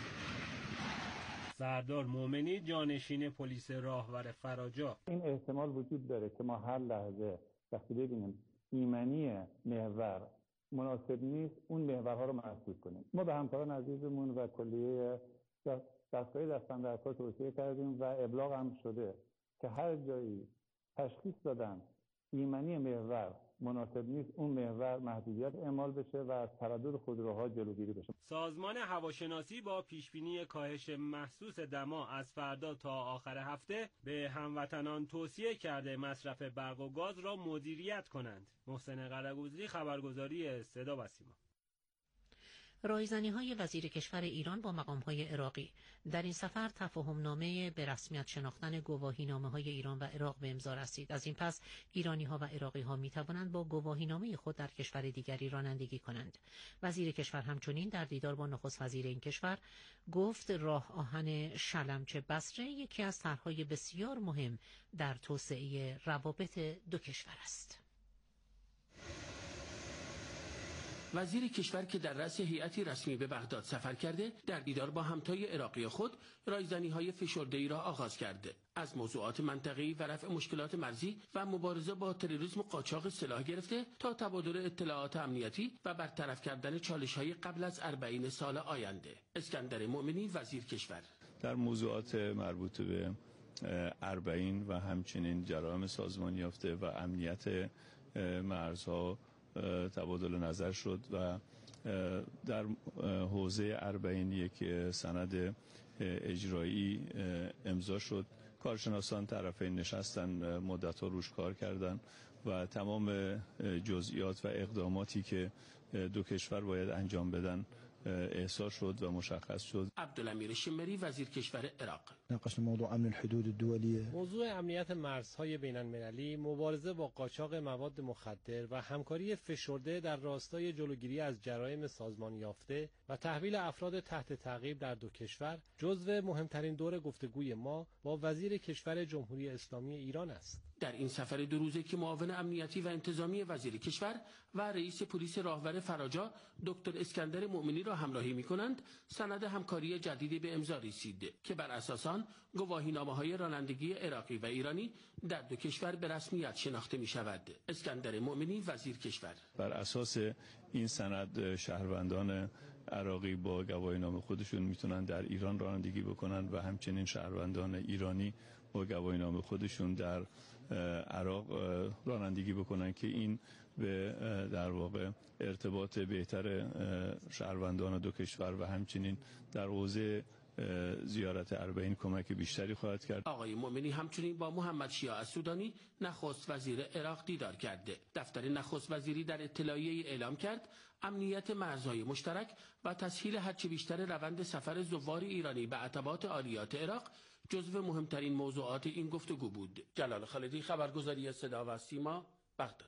سردار مومنی، جانشین پلیس راهور فراجا: این احتمال وجود داره که ما هر لحظه وقتی ببینیم ایمنی محور مناسب نیست اون محورها رو محدود کنیم. ما به همکاران عزیزمون و کلیه دستگاه دستاندرکار توصیه کردیم و ابلاغ هم شده که هر جایی تشخیص دادن ایمنی محور مناسب نیست اون محور محدودیت اعمال بشه و از تردد خودروها جلوگیری بشه. سازمان هواشناسی با پیشبینی کاهش محسوس دما از فردا تا آخر هفته به هموطنان توصیه کرده مصرف برق و گاز را مدیریت کنند. محسن قره‌گوزی، خبرگزاری صدا و سیما. رایزنی‌های وزیر کشور ایران با مقام‌های عراقی در این سفر تفاهم‌نامه به رسمیت شناختن گواهینامه‌های ایران و عراق به امضا رسید. از این پس ایرانی‌ها و عراقی‌ها می‌توانند با گواهینامه خود در کشور دیگری رانندگی کنند. وزیر کشور همچنین در دیدار با نخست وزیر این کشور گفت راه آهن شلمچه بصره یکی از طرح‌های بسیار مهم در توسعه روابط دو کشور است. وزیر کشور که در رأس هیئتی رسمی به بغداد سفر کرده، در دیدار با همتای عراقی خود رایزنی‌های فشرده‌ای را آغاز کرده. از موضوعات منطقه‌ای و رفع مشکلات مرزی و مبارزه با تروریسم و قاچاق سلاح گرفته تا تبادل اطلاعات امنیتی و برطرف کردن چالش‌های قبل از 40 سال آینده. اسکندر مومنی، وزیر کشور: در موضوعات مربوط به 40 و همچنین جرائم سازمان یافته و امنیت مرزها تبادل نظر شد و در حوزه 40 یک سند اجرایی امضا شد. کارشناسان طرفین نشستن، مدت‌ها روش کار کردن و تمام جزئیات و اقداماتی که دو کشور باید انجام بدن احساس شد و مشخص شد. عبدالامیر شمری وزیر کشور عراق: ناقشنا موضوع امن الحدود الدوليه. موضوع امنیت مرزهای بین‌المللی، مبارزه با قاچاق مواد مخدر و همکاری فشرده در راستای جلوگیری از جرایم سازمان یافته و تحویل افراد تحت تعقیب در دو کشور جزو مهمترین دور گفتگوی ما با وزیر کشور جمهوری اسلامی ایران است. در این سفر 2 روزه که معاون امنیتی و انتظامی وزیر کشور و رئیس پلیس راهور فراجا دکتر اسکندر مؤمنی را همراهی می‌کنند، سند همکاری جدیدی به امضا رسید که بر اساس آن گواهینامه‌های رانندگی عراقی و ایرانی در دو کشور به رسمیت شناخته می‌شود. اسکندر مؤمنی وزیر کشور: بر اساس این سند شهروندان عراقی با گواهینامه خودشون میتونن در ایران رانندگی بکنن و همچنین شهروندان ایرانی با گواهینامه خودشون در عراق رانندگی بکنن که این به در واقع ارتباط بهتر شهروندان دو کشور و همچنین در حوزه زیارت اربعین کمک بیشتری خواهد کرد. آقای مؤمنی همچنین با محمد شیاع السودانی نخست وزیر عراق دیدار کرده. دفتر نخست وزیری در اطلاعیه‌ای اعلام کرد امنیت مرزهای مشترک و تسهیل هرچه بیشتر روند سفر زوار ایرانی به عتبات عالیات عراق جزو مهمترین موضوعات این گفتگو بود. جلال خالدی، خبرگزاری صدا و سیما، بغداد.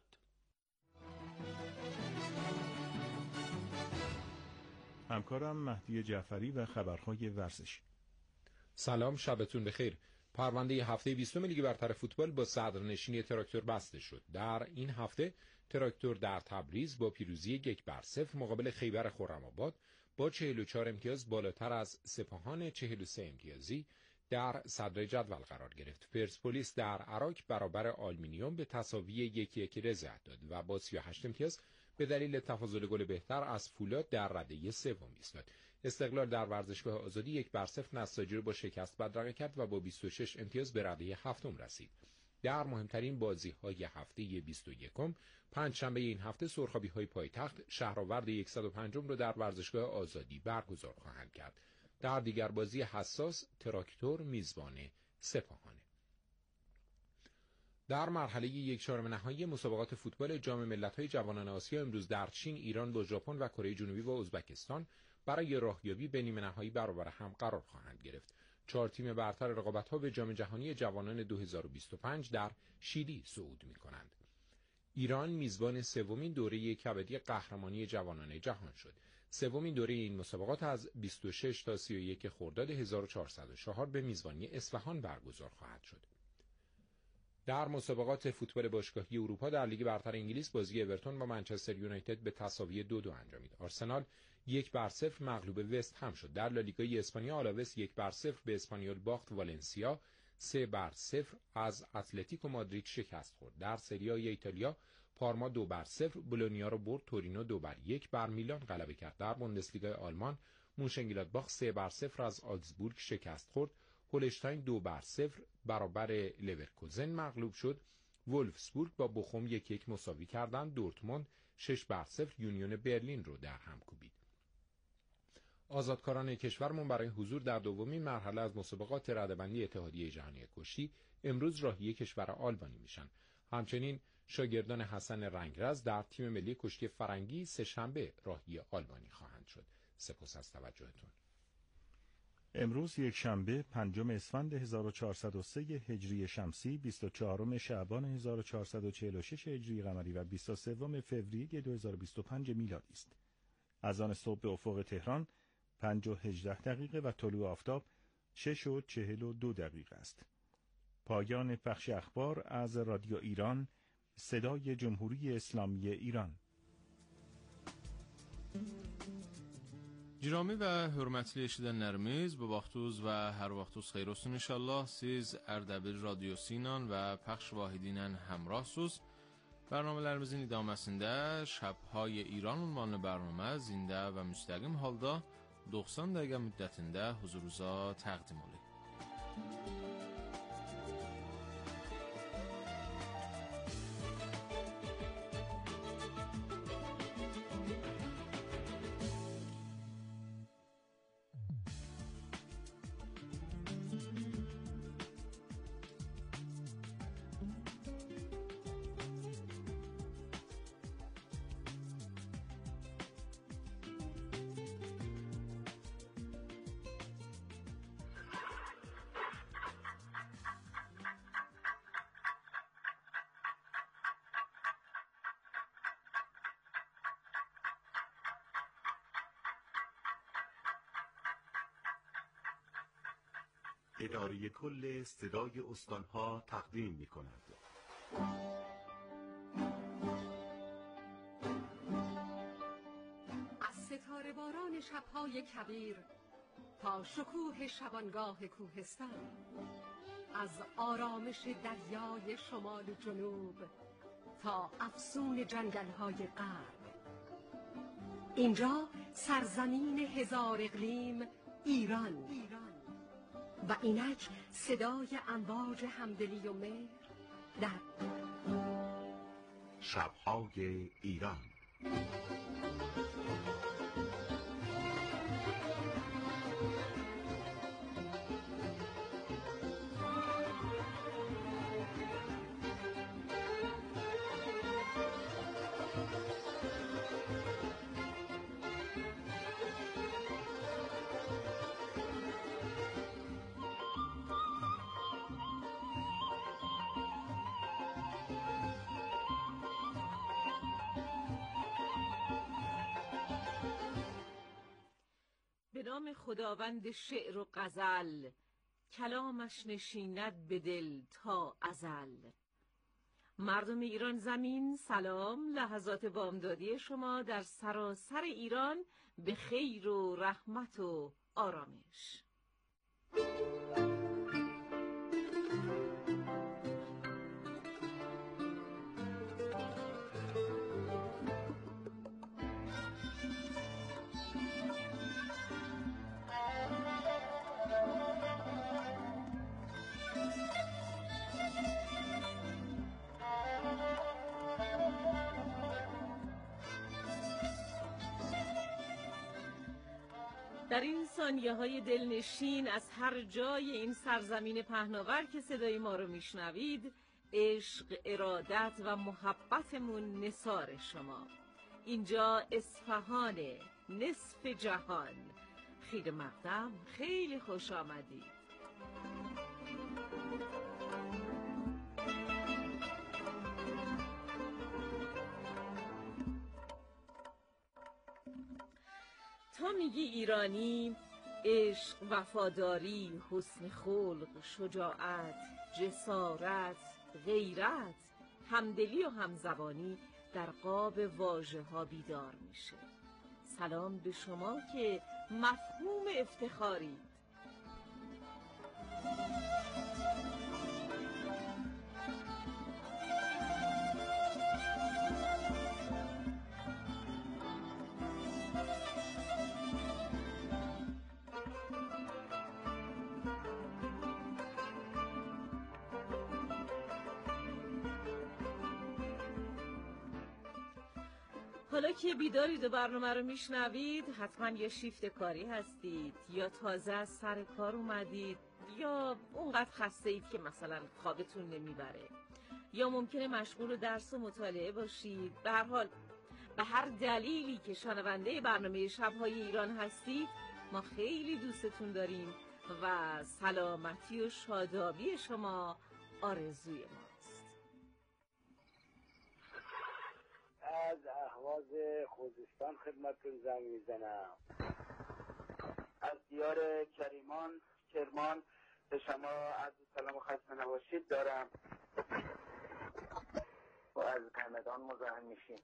همکارم مهدی جعفری و خبرهای ورزشی. سلام، شبتون بخیر. پرونده هفته 20 لیگ برتر فوتبال با صدرنشینی تراکتور بسته شد. در این هفته تراکتور در تبریز با پیروزی 1-0 مقابل خیبر خرم‌آباد با 44 امتیاز بالاتر از سپاهان 43 امتیازی در صدر جدول قرار گرفت. پرسپولیس در عراق برابر آلومینیوم به تساوی 1-1 رضایت داد و با 38 امتیاز به دلیل تفاضل گل بهتر از فولاد در رده سوم ایستاد. استقلال در ورزشگاه آزادی 1-0 نساجی را با شکست بدرقه کرد و با 26 امتیاز به رده هفتم رسید. در مهمترین بازی‌های هفته 21 پنجشنبه این هفته سرخابی‌های پایتخت شهرآورد 105 را در ورزشگاه آزادی برگزار خواهند کرد. در دیگر بازی حساس تراکتور میزبان سپاهانه. در مرحله 1/4 نهایی مسابقات فوتبال جام ملت‌های جوانان آسیا امروز در چین ایران با ژاپن و کره جنوبی با ازبکستان برای راهیابی به نیمه نهایی برابر هم قرار خواهند گرفت. 4 تیم برتر رقابت‌ها به جام جهانی جوانان 2025 در شیلی صعود می‌کنند. ایران میزبان سومین دوره کبدی قهرمانی جوانان جهان شد. سومین دوره این مسابقات از 26 تا 31 خرداد 1404 به میزبانی اصفهان برگزار خواهد شد. در مسابقات فوتبال باشگاهی اروپا در لیگ برتر انگلیس بازی اورتون با منچستر یونایتد به تساوی 2-2 انجامید. آرسنال 1-0 مغلوب وست هم شد. در لالیگای اسپانیا آلاوس 1-0 به اسپانیول باخت. والنسیا 3-0 از اتلتیکو مادرید شکست خورد. در سری آ ایتالیا پارما 2-0 بولونیا را برد. تورینو 2-1 بر میلان غلبه کرد. در بوندسلیگای آلمان مونشنگلادباخ 3-0 از آلزبورگ شکست خورد. هولشتاین 2-0 برابر لورکوزن مغلوب شد. وولفسبورگ با بخوم 1-1 مساوی کردند. دورتموند 6-0 یونیون برلین رو در هم کوبید. آزادکاران کشورمون برای حضور در دومین مرحله از مسابقات رده‌بندی اتحادیه جهانی کشتی امروز راهی کشور آلبانی میشن. همچنین شاگردان حسن رنگرز در تیم ملی کشتی فرنگی سه‌شنبه راهی آلبانی خواهند شد. سپاس از توجهتون. امروز یک شنبه 5 اسفند 1403 هجری شمسی، 24 شعبان 1446 هجری قمری و 23 فوریه 2025 میلادی است. اذان صبح به افق تهران 5:18 و طلوع آفتاب 6:42 است. پایان پخش اخبار از رادیو ایران، صدای جمهوری اسلامی ایران. Giromi və hörmətli eşidənlərimiz, bu vaxtuz və hər vaxtuz xeyir olsun inşallah. Siz Ərdəbil radiosu ilə və pəxş vahidi ilə həmrahsınız. Bərnamələrimizin idaməsində Şəbhay İran ünvanlı bərnamə zində və müstəqim halda 90 dəqiqə müddətində huzurunuza təqdim olunur. اداره کل صدای استانها تقدیم می‌کند. از ستاره باران شب‌های کویر تا شکوه شبانگاه کوهستان، از آرامش دریای شمال و جنوب تا افسون جنگل‌های غرب، اینجا سرزمین هزار اقلیم ایران و اینک صدای امواج همدلی و مهر در شب‌های ایران. به نام خداوند شعر و غزل، کلامش نشیند به دل تا ازل. مردم ایران زمین سلام، لحظات بامدادی شما در سراسر ایران به خیر و رحمت و آرامش. در این ثانیه‌های دلنشین از هر جای این سرزمین پهناور که صدای ما رو میشنوید، عشق، ارادت و محبتمون نثار شما. اینجا اصفهان، نصف جهان. خیر مقدم، خیلی خوش آمدید. تا میگی ایرانی، عشق، وفاداری، حسن خلق، شجاعت، جسارت، غیرت، همدلی و همزبانی در قاب واژه‌ها بیدار میشه. سلام به شما که مفهوم افتخارید. حالا که بیدارید و برنامه رو میشنوید، حتما یا شیفت کاری هستید، یا تازه از سر کار اومدید، یا اونقدر خسته اید که مثلا خوابتون نمیبره، یا ممکنه مشغول درس و مطالعه باشید. به هر حال، به هر دلیلی که شنونده برنامه شب‌های ایران هستید، ما خیلی دوستتون داریم و سلامتی و شادابی شما آرزوی ما. از اهواز خوزستان خدمتتون زنگ میزنم. از دیار کرمان به شما عرض سلام و خسته نباشید دارم و از همدان مزاحم میشیم.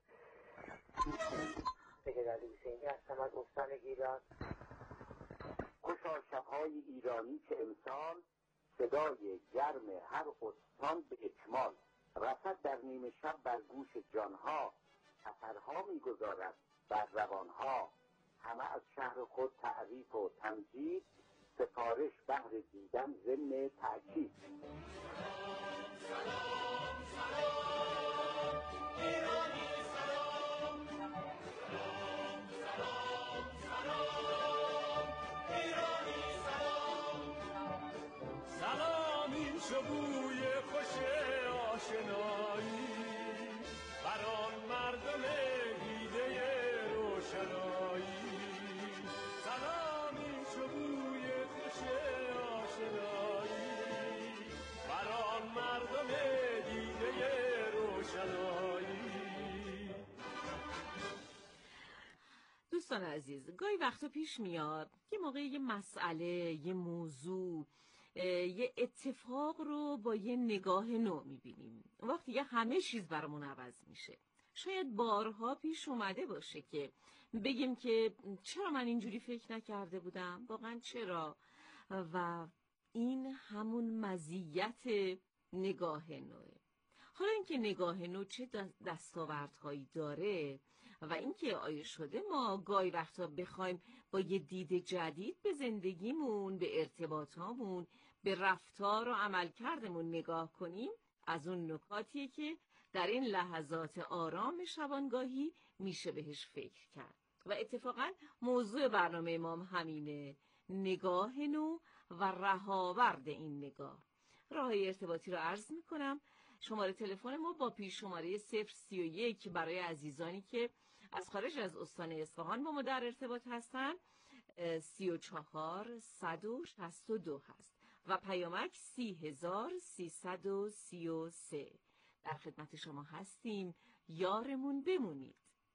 سید علی حسینی هستم از استان گیلان. خوشا شب‌های ایرانی که امسال صدای گرم هر استان به اکمال رسد در نیمه شب بر گوش جانها، اثرها میگذارد بر روانها. همه از شهر خود تعریف و تمجید، سفارش بهر دیدن ضمن تأکید. سلام سلام ایرانی سلام، سلام سلام سلام ایرانی سلام. سلام این شبوی خوش آشنایی بر آن مردم دیده روشنایی. سلام این شبوی خوش آشنایی بر آن مردم دیده روشنایی. دوستان عزیز، گاهی وقتا پیش میاد یه موقع یه مسئله، یه موضوع یه اتفاق رو با یه نگاه نو میبینیم. وقتی یه همه چیز برامون عوض میشه. شاید بارها پیش اومده باشه که بگیم که چرا من اینجوری فکر نکرده بودم؟ واقعا چرا؟ و این همون مزیت نگاه نوه. حالا اینکه نگاه نو چه دستاوردهایی داره و اینکه آیا شده ما گاهی وقتا بخوایم با یه دید جدید به زندگیمون، به ارتباطامون، به رفتار و عملکردمون نگاه کنیم، از اون نکاتیه که در این لحظات آرام شبانگاهی میشه بهش فکر کرد. و اتفاقا موضوع برنامه ما همینه، نگاه نو و رهاورد این نگاه. راه ارتباطی رو عرض میکنم. شماره تلفن ما با پیش شماره 031 برای عزیزانی که از خارج از استان اصفهان با ما در ارتباط هستن 34162 هست و پیامک 30333. در خدمت شما هستیم، یارمون بمونید.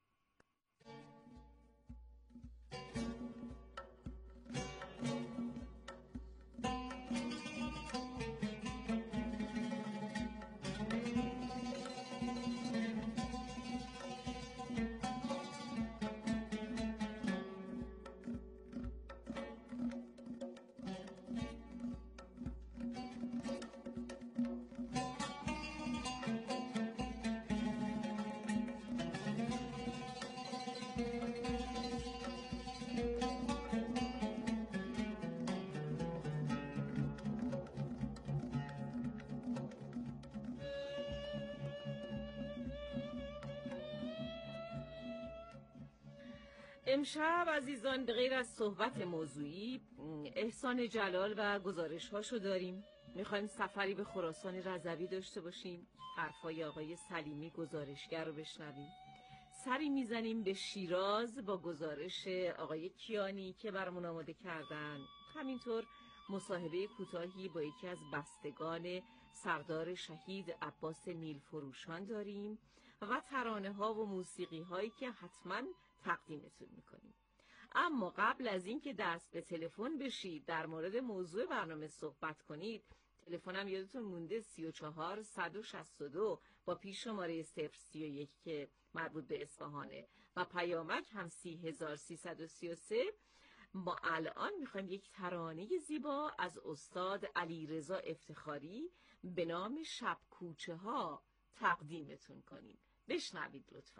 امشب عزیزان به غیر از صحبت موضوعی، احسان جلال و گزارش هاشو داریم. میخوایم سفری به خراسان رضوی داشته باشیم، حرفای آقای سلیمی گزارشگر رو بشنویم. سری میزنیم به شیراز با گزارش آقای کیانی که برامون آماده کردن. همینطور مصاحبه کوتاهی با یکی از بستگان سردار شهید عباس نیلفروشان داریم و ترانه ها و موسیقی هایی که حتما تقدیمتون میکنیم. اما قبل از اینکه دست به تلفن بشید در مورد موضوع برنامه صحبت کنید، تلفنم یادتون مونده 34162 با پیش شماره 031 که مربوط به اصفهانه و پیامک هم 30333. ما الان میخوایم یک ترانه زیبا از استاد علیرضا افتخاری به نام شب کوچه ها تقدیمتون کنیم. بشنوید لطفاً.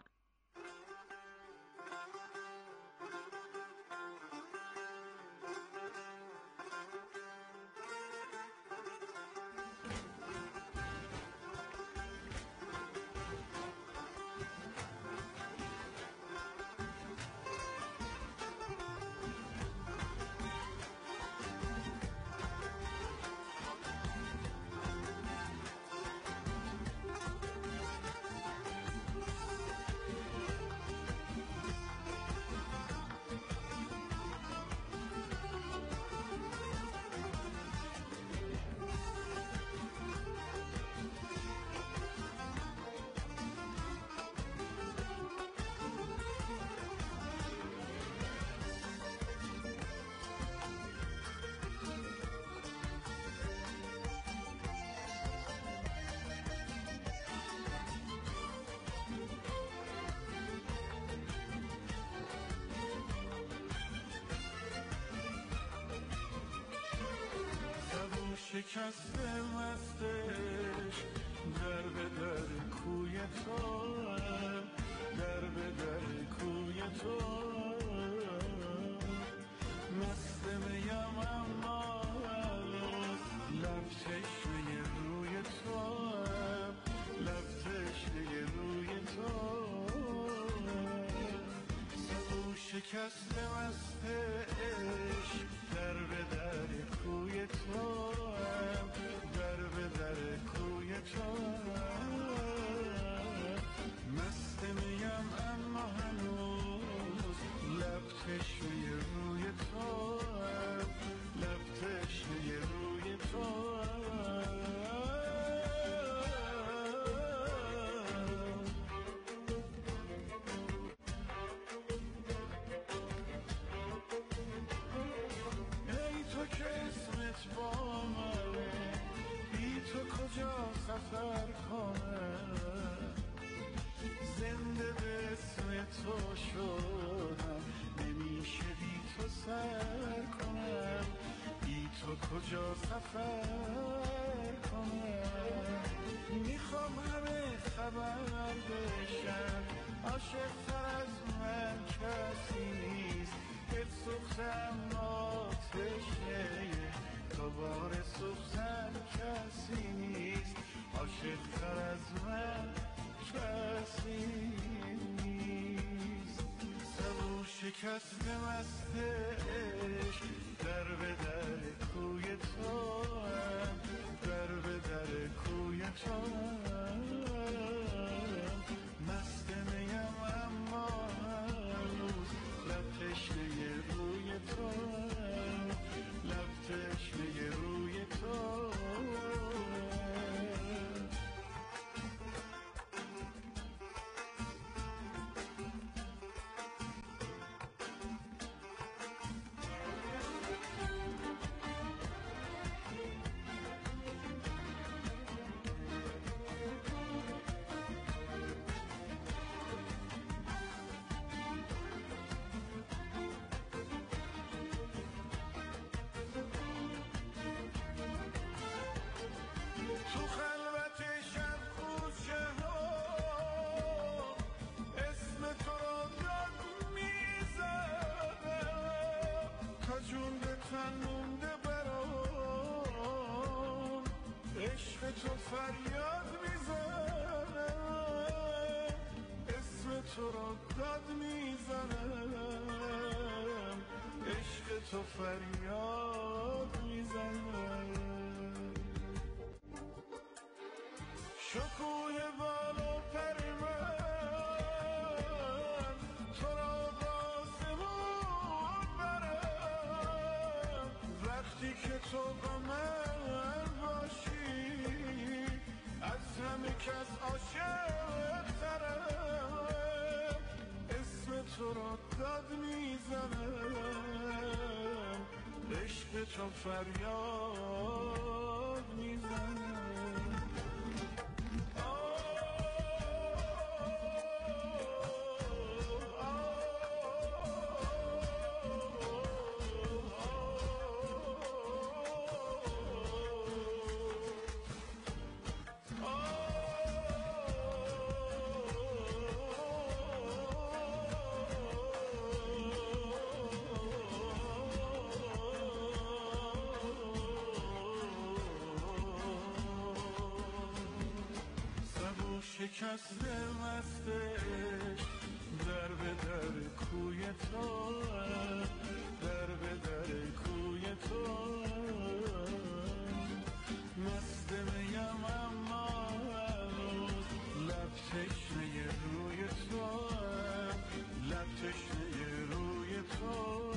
شکسته مستش در به در کوی تو، در به در کوی تو مست میم اما لب تشنه روی تو، لب تشنه روی تو سبو شکسته مستش در به در کوی تو، در به در کوی تو مست میم اما هنوز لب تشنه روی تو، لب تشنه روی تو ای تو که اسمت با من سفر کنم، زنده به اسم تو شدم، نمیشه بی تو سر کنم، بی تو کجا سفر کنم. میخوام همه خبر بشن عاشق‌تر از من کسی نیست، دل سوختم آتشه دوباره سوختن کسی نیست، عاشق‌تر از من کسی نیست. سبو شکسته مست عشق در به در کوی تو هم، در به در کوی تو هم. مست میم اما هنوز لب تشنه روی تو هم، لب تشنه روی تو. تو خلوت شب کوچه ها اسم تو را داد میزنم، تا جون به تن مونده برام عشق تو فریاد میزنم، اسم تو را داد میزنم، عشق تو فریاد میزنم. شکوه بالا پر من تو را باسمون برم، وقتی که تو با من باشی از همه کس عاشق ترم، اسم تو را داد میزنم، عشق تو فریاد میزنم. شکسته مست عشق در به در کوی تو، در به در کوی تو. مست میم اما هنوز لب تشنه روی تو، لب تشنه روی تو.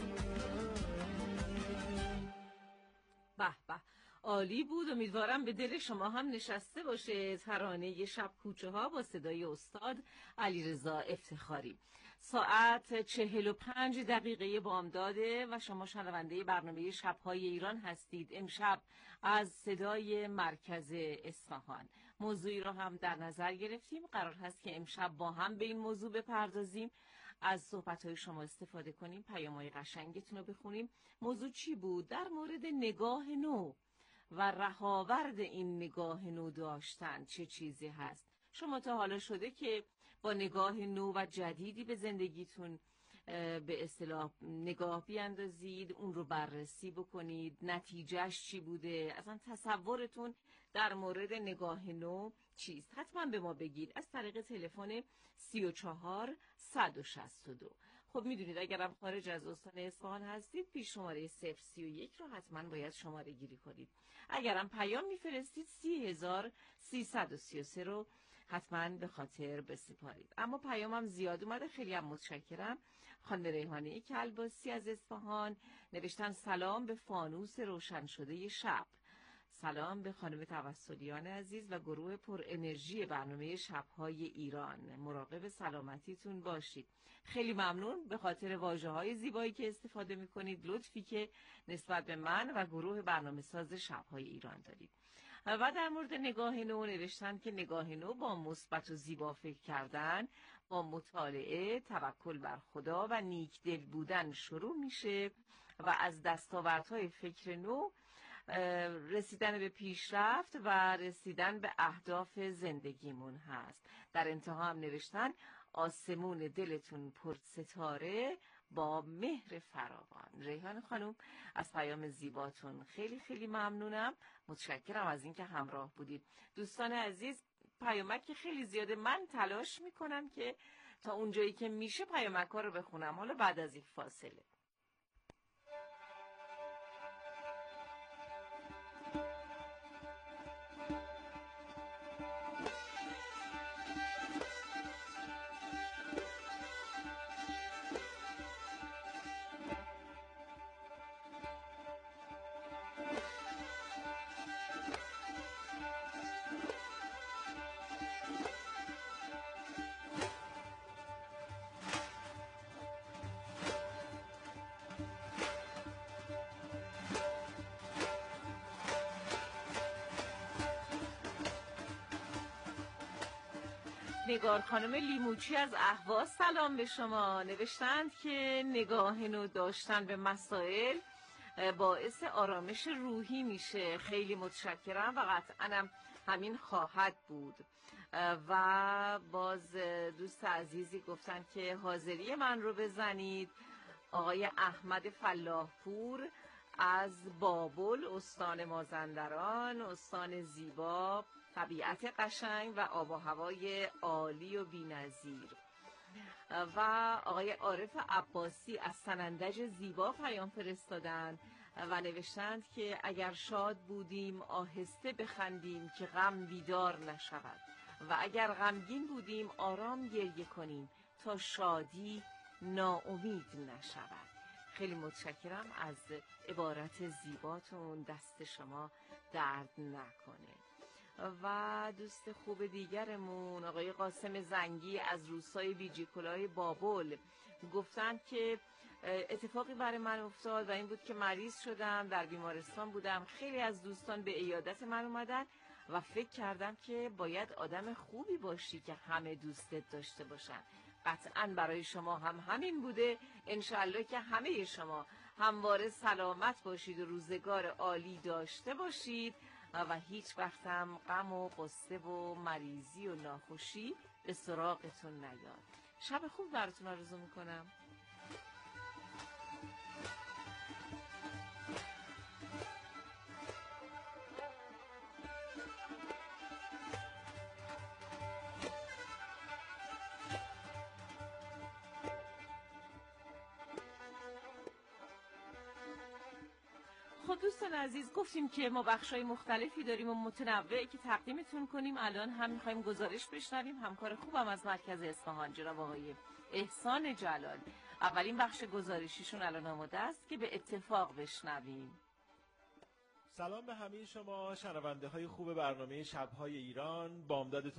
به به، عالی بود. امیدوارم به دل شما هم نشسته باشه ترانه شب کوچه ها با صدای استاد علیرضا افتخاری. ساعت 45 دقیقه بامداده و شما شنونده برنامه شب‌های ایران هستید. امشب از صدای مرکز اصفهان موضوعی را هم در نظر گرفتیم. قرار هست که امشب با هم به این موضوع بپردازیم، از صحبت‌های شما استفاده کنیم، پیام‌های قشنگتون رو بخونیم. موضوع چی بود؟ در مورد نگاه نو و رهاورد این نگاه نو داشتن چه چیزی هست. شما تا حالا شده که با نگاه نو و جدیدی به زندگیتون به اصطلاح نگاه بیاندازید، اون رو بررسی بکنید، نتیجهش چی بوده، اصلا تصورتون در مورد نگاه نو چیست؟ حتما به ما بگید از طریق تلفن 34 162. خب میدونید اگرم خارج از استان اصفهان هستید پیش شماره 031 رو حتما باید شماره گیری کنید. اگرم پیام میفرستید 30333 رو حتما به خاطر بسپارید. اما پیامم زیاد اومده، خیلی هم متشکرم. خانم ریحانه کلباسی از اصفهان نوشتن سلام به فانوس روشن شده شب. سلام به خانم توسلیان عزیز و گروه پر انرژی برنامه شب‌های ایران. مراقب سلامتیتون باشید. خیلی ممنون به خاطر واژه‌های زیبایی که استفاده می‌کنید، لطفی که نسبت به من و گروه برنامه‌ساز شب‌های ایران دارید. و در مورد نگاه نو نوشتن که نگاه نو با مثبت و زیبا فکر کردن، با مطالعه، توکل بر خدا و نیکدل بودن شروع میشه و از دستاوردهای فکر نو رسیدن به پیشرفت و رسیدن به اهداف زندگیمون هست. در انتها هم نوشتن آسمون دلتون پر ستاره با مهر فراوان. ریحان خانم از پیام زیباتون خیلی خیلی ممنونم. متشکرم از اینکه همراه بودید. دوستان عزیز، پیامک که خیلی زیاده، من تلاش میکنم که تا اونجایی که میشه پیامک ها رو بخونم، حالا بعد از یک فاصله. نگار خانم لیموچی از اهواز سلام به شما. نوشتند که نگاه نو داشتن به مسائل باعث آرامش روحی میشه. خیلی متشکرم و قطعاً همین خواهد بود. و باز دوست عزیزی گفتن که حاضری من رو بزنید. آقای احمد فلاحپور از بابل، استان مازندران، استان زیبا، طبیعت قشنگ و آب و هوای عالی و بی‌نظیر. و آقای عارف عباسی از سنندج زیبا پیام فرستادن و نوشتند که اگر شاد بودیم آهسته بخندیم که غم بیدار نشود و اگر غمگین بودیم آرام گریه کنیم تا شادی ناامید نشود. خیلی متشکرم از عبارت زیباتون، دست شما درد نکنه. و دوست خوب دیگرمون آقای قاسم زنگی از روستای بیجیکلای بابل گفتن که اتفاقی برای من افتاد و این بود که مریض شدم، در بیمارستان بودم، خیلی از دوستان به عیادت من اومدن و فکر کردم که باید آدم خوبی باشی که همه دوستت داشته باشن. قطعاً برای شما هم همین بوده. انشالله که همه شما همواره سلامت باشید و روزگار عالی داشته باشید و هیچ وقت هم غم و غصه و مریضی و ناخوشی به سراغتون نیاد. شب خوب براتون آرزو میکنم. خب دوستان عزیز، گفتیم که ما بخشای مختلفی داریم و متنوعی که تقدیمتون کنیم. الان هم میخوایم گزارش بشنویم. همکار خوبم از مرکز اصفهان جناب آقای احسان جلال، اولین بخش گزارشیشون الان آماده است که به اتفاق بشنویم. سلام به همه شما شنونده های خوب برنامه شب‌های ایران. بامدادتون